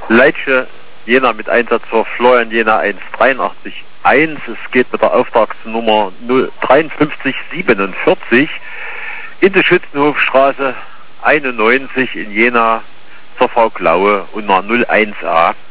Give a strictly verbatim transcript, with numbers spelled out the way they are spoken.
Leitsche Jena mit Einsatz für Florian Jena eins acht drei eins. Es geht mit der Auftragsnummer null fünf drei siebenundvierzig in der Schützenhofstraße einundneunzig in Jena zur Frau Klaue unter null eins a.